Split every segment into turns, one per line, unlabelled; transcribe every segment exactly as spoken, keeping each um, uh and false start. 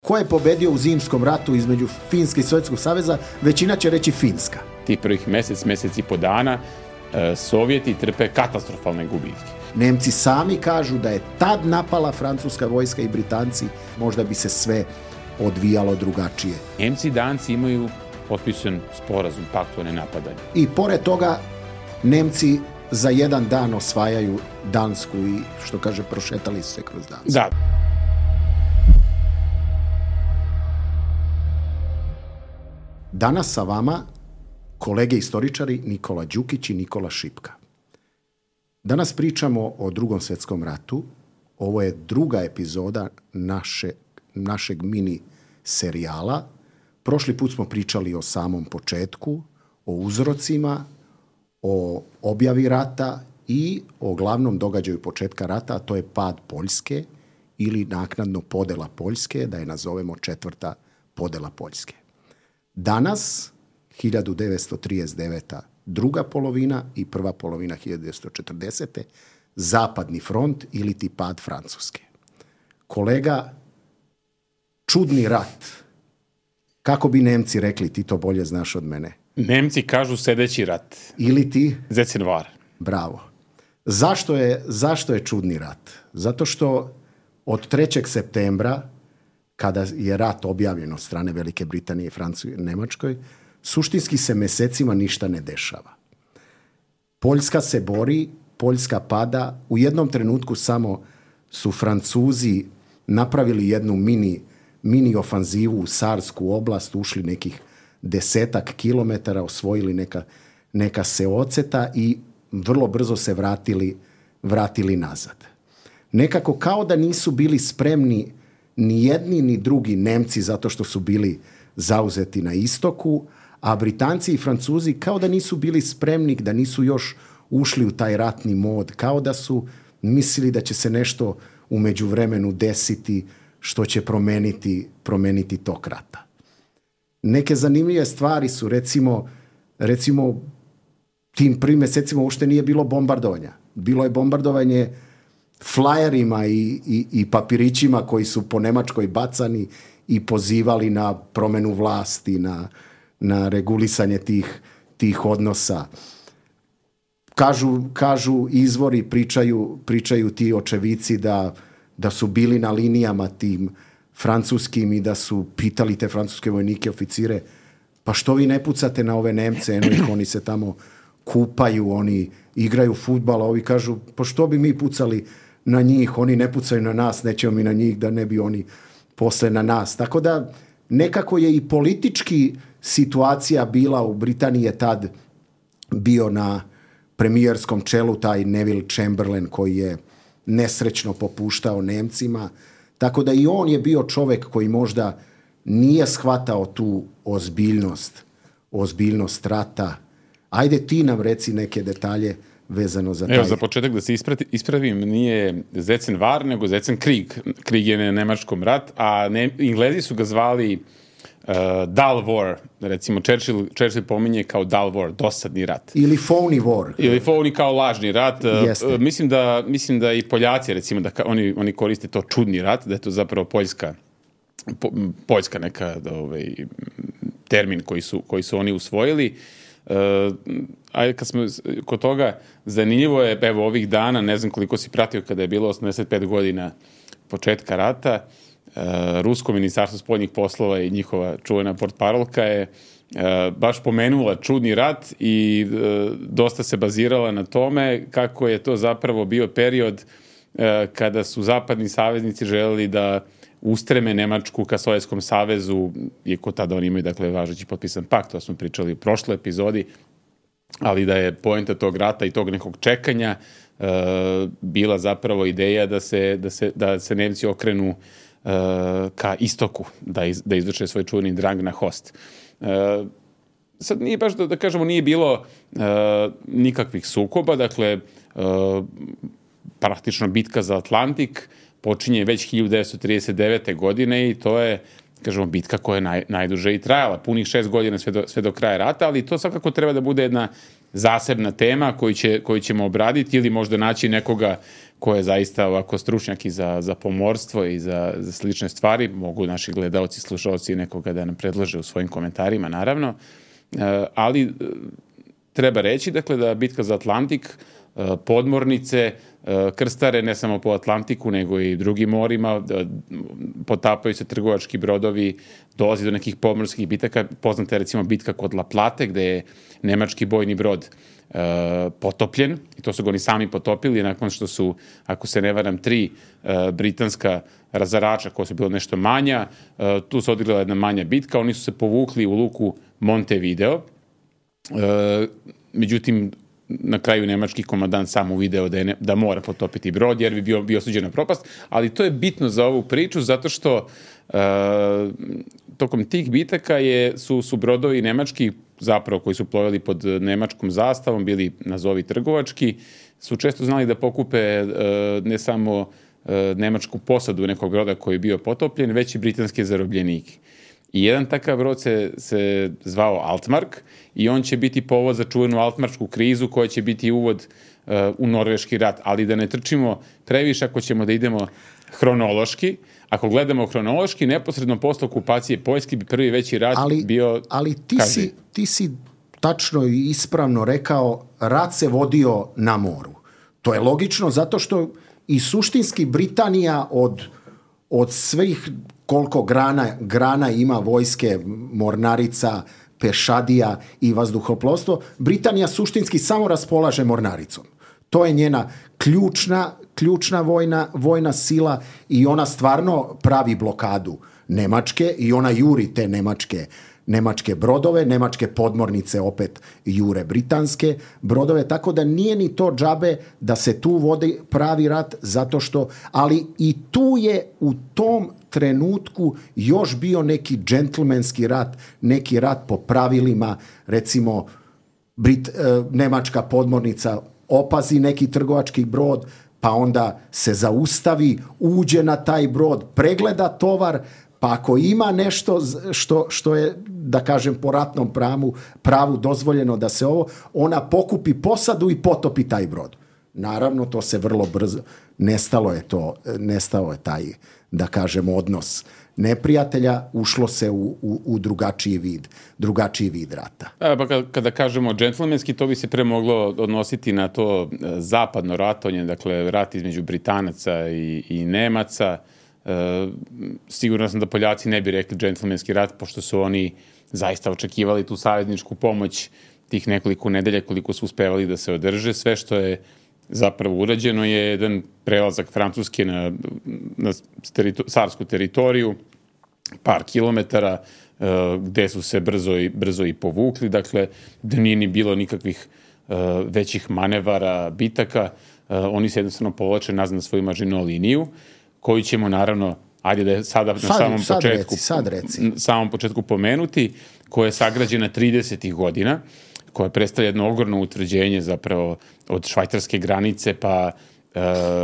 ko je pobedio u zimskom ratu između Finske i Sovjetskog saveza, većina će reći Finska.
Ti prvih mjesec, mjesec i po dana e, Sovjeti trpe katastrofalne gubitke.
Nemci sami kažu da je tad napala francuska vojska i Britanci, možda bi se sve odvijalo drugačije.
Nemci i Danci imaju potpisan sporazum, pakt o nenapadanju.
I pored toga, Nemci za jedan dan osvajaju Dansku i, što kaže, prošetali su se kroz Dansku.
Da.
Danas sa vama kolege istoričari Nikola Đukić i Nikola Šipka. Danas pričamo o Drugom svjetskom ratu. Ovo je druga epizoda naše, našeg mini serijala. Prošli put smo pričali o samom početku, o uzrocima, o objavi rata i o glavnom događaju početka rata, a to je pad Poljske ili naknadno podela Poljske, da je nazovemo četvrta podela Poljske. Danas, hiljadu devetsto trideset deveta. druga polovina i prva polovina hiljadu devetsto četrdesete. Zapadni front ili ti pad Francuske. Kolega, čudni rat. Kako bi Nemci rekli, ti to bolje znaš od mene?
Nemci kažu sedeći rat.
Ili ti?
Zecenvar.
Bravo. Zašto je, zašto je čudni rat? Zato što od trećeg septembra, kada je rat objavljen od strane Velike Britanije, Francuske i Njemačkoj, suštinski se mjesecima ništa ne dešava. Poljska se bori, Poljska pada. U jednom trenutku samo su Francuzi napravili jednu mini, mini ofanzivu u Sarsku oblast, ušli nekih desetak kilometara, osvojili neka, neka seoceta i vrlo brzo se vratili, vratili nazad. Nekako kao da nisu bili spremni ni jedni ni drugi Nemci zato što su bili zauzeti na istoku, a Britanci i Francuzi kao da nisu bili spremni, da nisu još ušli u taj ratni mod, kao da su mislili da će se nešto u međuvremenu desiti što će promeniti, promeniti tok rata. Neke zanimljive stvari su, recimo, recimo tim prvim mjesecima uopšte nije bilo bombardovanja. Bilo je bombardovanje flajerima i, i, i papirićima koji su po Nemačkoj bacani i pozivali na promenu vlasti, na, na regulisanje tih, tih odnosa. Kažu, kažu izvori, pričaju, pričaju ti očevici da, da su bili na linijama tim francuskim i da su pitali te francuske vojnike, oficire, pa što vi ne pucate na ove Nemce, eno ih, oni se tamo kupaju, oni igraju fudbal, a ovi kažu, pa što bi mi pucali na njih, oni ne pucaju na nas, nećemo mi na njih, da ne bi oni posle na nas. Tako da nekako je i politički situacija bila, u Britaniji je tad bio na premijerskom čelu taj Neville Chamberlain koji je nesrećno popuštao Nemcima, tako da i on je bio čovjek koji možda nije shvatao tu ozbiljnost, ozbiljnost rata. Ajde ti nam reci neke detalje vezano za taj...
Evo, za početak da se isprati, ispravim, nije Zecenvar, nego Zecenkrieg. Krieg je na nemačkom rat, a ne, Englezi su ga zvali uh, dull war. Recimo, Churchill, Churchill pominje kao dull war, dosadni rat.
Ili phony war.
Ili phony kao lažni rat.
Jeste.
Uh, mislim, da, mislim da i Poljaci, recimo, da ka, oni, oni koriste to čudni rat, da je to zapravo Poljska, po, Poljska neka ovaj, termin koji su, koji su oni usvojili. Uh, ajde, kad smo kod toga, zanimljivo je, evo, ovih dana, ne znam koliko si pratio kada je bilo osamdeset pet godina početka rata, uh, Rusko ministarstvo spoljnih poslova i njihova čuvena portparolka je uh, baš pomenula čudni rat i uh, dosta se bazirala na tome kako je to zapravo bio period uh, kada su zapadni saveznici želeli da ustreme Nemačku ka Sovjetskom savezu, iako tada oni imaju, dakle, važeći potpisan pakt, to smo pričali u prošloj epizodi, ali da je poenta tog rata i tog nekog čekanja uh, bila zapravo ideja da se, da se, da se Nemci okrenu uh, ka istoku, da, iz, da izvrše svoj čuveni drang na host. Uh, sad nije baš da, da kažemo nije bilo uh, nikakvih sukoba, dakle uh, praktično bitka za Atlantik počinje već hiljadu devetsto trideset devete. godine i to je, kažemo, bitka koja je naj, najduže i trajala, punih šest godina sve do, sve do kraja rata, ali to svakako treba da bude jedna zasebna tema koju, će, koju ćemo obraditi ili možda naći nekoga ko je zaista ovako stručnjak i za, za pomorstvo i za, za slične stvari. Mogu naši gledalci, slušalci nekoga da nam predlože u svojim komentarima, naravno. Ali treba reći, dakle, da bitka za Atlantik, podmornice, krstare ne samo po Atlantiku, nego i drugim morima, potapaju se trgovački brodovi, dolazi do nekih pomorskih bitaka. Poznata je recimo bitka kod La Plate, gde je nemački bojni brod potopljen, i to su ga oni sami potopili, nakon što su, ako se ne varam, tri britanska razarača koja su bilo nešto manja, tu se odigrala jedna manja bitka, oni su se povukli u luku Montevideo, međutim, na kraju nemački komandant sam uvideo da, je ne, da mora potopiti brod, jer bi bio, bio osuđen na propast, ali to je bitno za ovu priču, zato što uh, tokom tih bitaka je, su, su brodovi nemački, zapravo koji su plovili pod nemačkom zastavom, bili nazovi trgovački, su često znali da pokupe uh, ne samo uh, nemačku posadu nekog broda koji je bio potopljen, već i britanske zarobljenike. I jedan takav brod se, se zvao Altmark i on će biti povod za čuvenu Altmarčku krizu koja će biti uvod uh, u Norveški rat. Ali da ne trčimo previše ako ćemo da idemo hronološki. Ako gledamo hronološki, neposredno posle okupacije Poljske bi prvi veći rat
ali,
bio...
Ali ti si, ti si tačno i ispravno rekao, rat se vodio na moru. To je logično zato što i suštinski Britanija od, od svih koliko grana, grana ima vojske, mornarica, pešadija i vazduhoplovstvo, Britanija suštinski samo raspolaže mornaricom. To je njena ključna, ključna vojna, vojna sila i ona stvarno pravi blokadu Nemačke i ona juri te nemačke, nemačke brodove, nemačke podmornice opet jure britanske brodove, tako da nije ni to džabe da se tu vodi pravi rat, zato što, ali i tu je u tom trenutku još bio neki džentlmenski rat, neki rat po pravilima, recimo Brit, e, nemačka podmornica opazi neki trgovački brod, pa onda se zaustavi, uđe na taj brod, pregleda tovar, pa ako ima nešto što, što je, da kažem, po ratnom pravu, pravu dozvoljeno da se ovo, ona pokupi posadu i potopi taj brod. Naravno, to se vrlo brzo, nestalo je to, nestao je taj, da kažem, odnos neprijatelja, ušlo se u, u, u drugačiji vid, drugačiji vid rata.
A, pa kada, kada kažemo džentlmenski, to bi se pre moglo odnositi na to zapadno ratovanje, dakle rat između Britanaca i, i Nemaca. E, sigurno sam da Poljaci ne bi rekli džentlmenski rat, pošto su oni zaista očekivali tu savezničku pomoć tih nekoliko nedelja koliko su uspevali da se održe. Sve što je zapravo urađeno je jedan prelazak Francuske na, na terito, carsku teritoriju, par kilometara, uh, gde su se brzo i, brzo i povukli, dakle, da nije ni bilo nikakvih uh, većih manevara, bitaka, uh, oni se jednostavno povlače nazad na svoju mažino liniju, koju ćemo naravno, ajde da je sada na
sad,
samom,
sad
početku,
reci, sad reci.
samom početku pomenuti, koja je sagrađena tridesetih godina, koja predstavlja jedno ogromno utvrđenje zapravo od švajcarske granice pa e,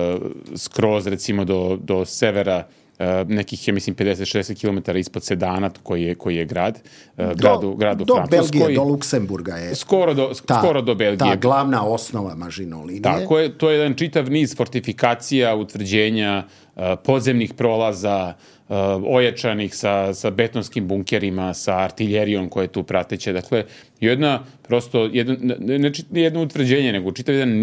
skroz recimo do, do severa, e, nekih, ja mislim, pedeset šezdeset kilometara ispod Sedana, koji je, koji je grad, e, gradu, gradu
do
Francuskoj.
Belgije, do Luksemburga je.
Skoro do,
ta,
skoro do Belgije.
Ta glavna osnova mažino linije.
Tako je, to je jedan čitav niz fortifikacija, utvrđenja, e, podzemnih prolaza, Uh, ojačanih sa, sa betonskim bunkerima, sa artiljerijom koja je tu prateća. Dakle, jedna, prosto, jedno, ne, ne jedno utvrđenje, nego čitav jedan